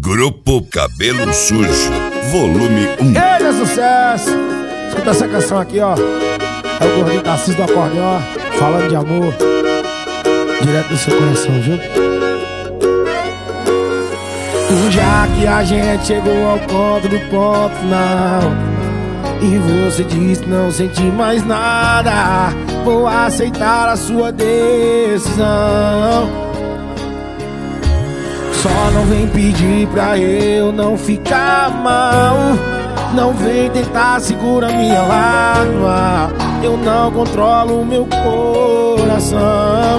Grupo Cabelo Sujo, volume 1. Ele é sucesso! Escuta essa canção aqui, ó. É o gordinho Tarcísio do acordeão, falando de amor, direto do seu coração, viu? Já que a gente chegou ao ponto do ponto final, e você disse que não sente mais nada, vou aceitar a sua decisão. Só não vem pedir pra eu não ficar mal, não vem tentar segurar minha lágrima, eu não controlo o meu coração.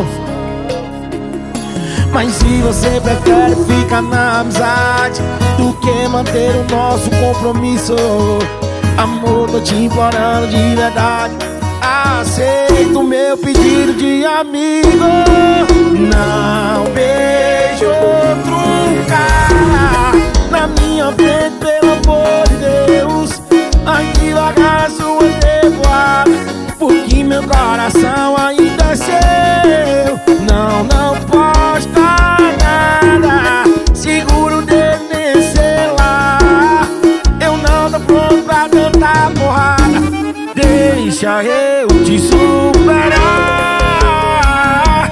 Mas se você prefere ficar na amizade do que manter o nosso compromisso, amor, tô te implorando de verdade, aceita o meu pedido de amigo. Não beije outro cara na minha frente, pelo amor de Deus. Ai, devagar suas revoadas, porque meu coração ainda é seu. Não posta nada, seguro de vencer lá. Eu não tô pronto pra tanta porrada, deixa eu te superar.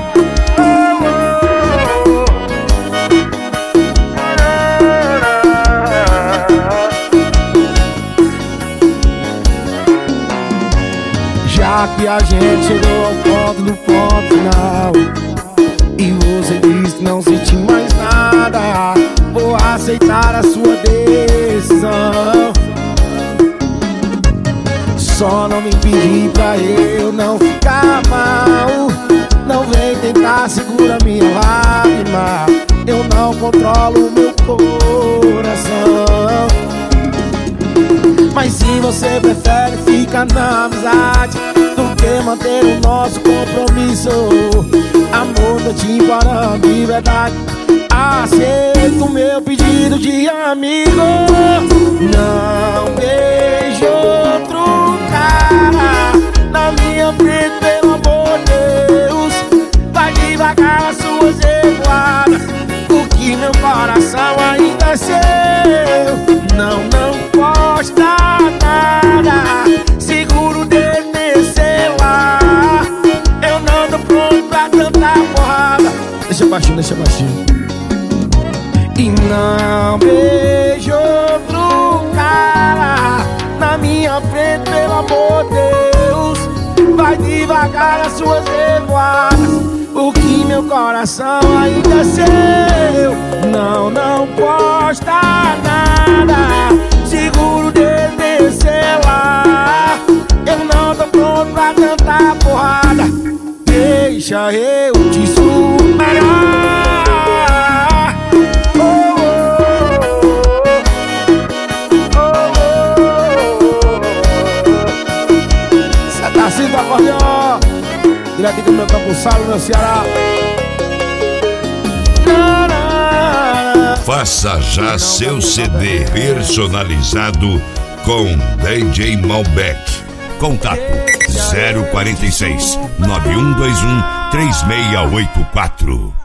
Já que a gente chegou ao ponto do ponto final, e você disse que não sente mais nada, vou aceitar a sua decisão. Só não me pedir pra eu não ficar mal, não vem tentar segurar minha lágrima, eu não controlo o meu coração. Mas se você prefere ficar na amizade do que manter o nosso compromisso, amor, tô te implorando de verdade, aceita o meu pedido de amigo. Não beije outro cara na minha frente, pelo amor de Deus. Vai devagar as suas revoadas, porque meu coração ainda é seu. Não posta nada, seguro dele nesse lá. Eu não tô pronto pra tanta porrada. Deixa baixinho, deixa baixinho. E não beijo outro cara na minha frente, pelo amor de Deus. Vai devagar as suas revoadas, porque meu coração ainda é seu. Não posta nada, seguro dele descer lá. Eu não tô pronto pra tanta porrada, deixa eu te superar. Cê tá assim do acordeão, direto aqui no meu Campo Salo, meu Ceará. Faça já seu CD personalizado com DJ Malbec. Contato 046 9121 3684.